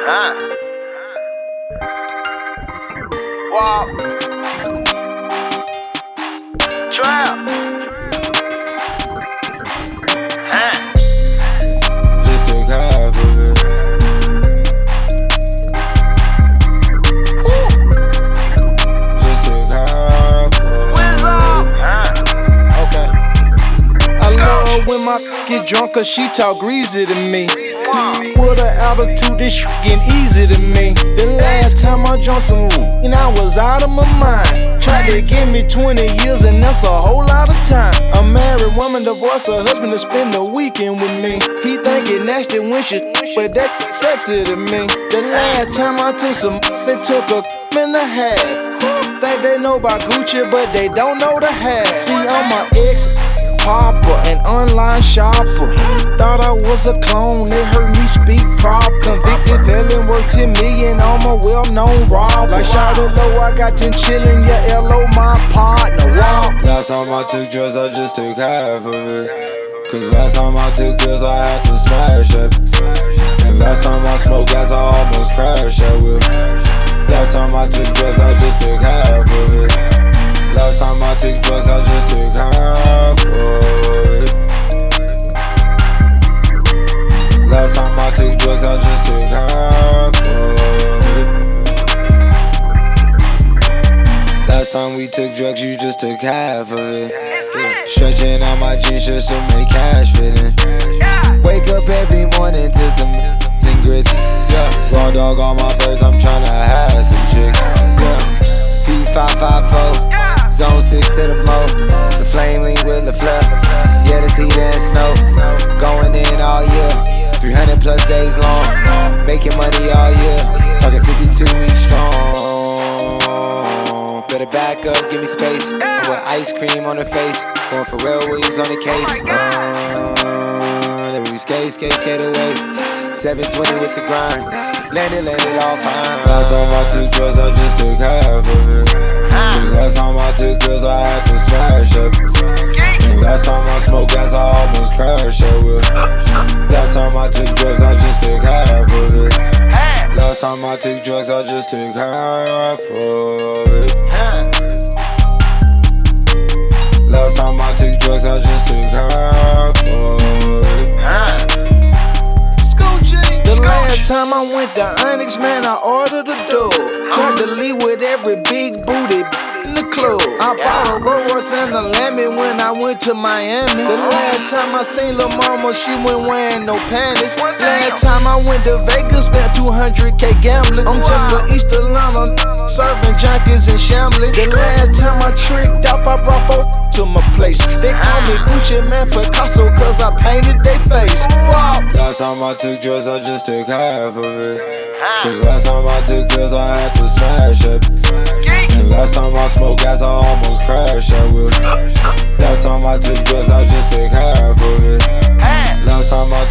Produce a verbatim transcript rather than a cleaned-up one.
Huh? Walk. Trap. Huh? Just took half of it. Woo. Just took half of it. Wizard. Huh? Okay. I love when my get drunk cause she talk greasy to me. With an attitude, this shit getting easy to me. The last time I drunk some and I was out of my mind. Tried to give me twenty years and that's a whole lot of time. A married woman divorced her husband to spend the weekend with me. He think it nasty when she but that sexy to me. The last time I took some they took a and a half. Think they know about Gucci but they don't know the half. See, I'm my ex popper, an online shopper. Thought I was a clone, they heard me speak prop. Convicted felon, worth ten million, I'm a well-known robber. Like shout it low, I got ten chillin', yeah, L O my partner. Wow. Last time I took drugs, I just took half of it. Cause last time I took pills, I had to smash it. And last time I smoked gas, I almost crashed that whip. Last time I took drugs, I just took half of it. Last time I took drugs, I just took half of it. Last time I took drugs, I just took half of it. Last time we took drugs, you just took half of it. Yeah. Stretching out my jeans just to make cash fit in. Wake up every morning to some and grits. Yeah. Raw dog on my birds, I'm tryna have some chicks. Yeah. Feet five five four. Zone six to the mo. The flame link with the flare. Yeah, this heat and snow. Going in all year. three hundred plus days long. Making money all year. Talking fifty-two weeks strong. Better back up, give me space. I'm with ice cream on her face. Going for Pharrell Williams on the case. Uh, let me skate, skate, skate away. seven twenty with the grind. Landed, landed all fine. Last time I took drugs, I just took half of it. Cause last time I took pills, I had to smash up. And last time I smoked gas, I almost crashed that whip. Last time I took drugs, I just took half of it. Last time I took drugs, I just took half of it. Last time I took drugs, I just took half of it. The last time I went to Onyx, man, I ordered a dog. Tried to leave with every big booty in the club. I bought a Rolls Royce and a Lammy when I went to Miami. The last time I seen Lil' Mama, she wasn't wearing no panties. Last time I went to Vegas, spent two hundred K gambling. I'm just a East Atlanta serving junkies and shambling. The last time I tricked off, I brought folk to my place. They call me Gucci Man Picasso cause I painted their face. Wow. Last time I took drugs, I just took half of it. Cause last time I took pills, I had to smash it. And last time I smoked gas, I almost crashed that whip. Last time I took drugs, I just took half of it. Last time I